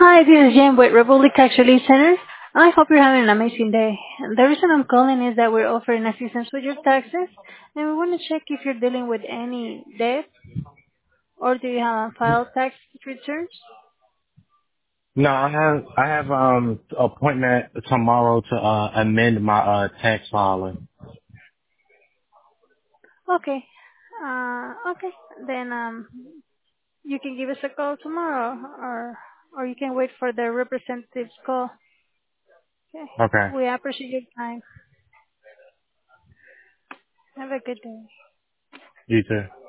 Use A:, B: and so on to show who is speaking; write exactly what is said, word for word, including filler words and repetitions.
A: Hi, this is Jen with Republic Tax Relief Center. I hope you're having an amazing day. The reason I'm calling is that we're offering assistance with your taxes, and we want to check if you're dealing with any debt or do you have filed tax returns.
B: No, I have I have um appointment tomorrow to uh amend my uh tax filing.
A: Okay. Uh, okay. Then um, you can give us a call tomorrow, or or you can wait for the representative's call. Okay.
B: Okay.
A: We appreciate your time. Have a good day.
B: You too.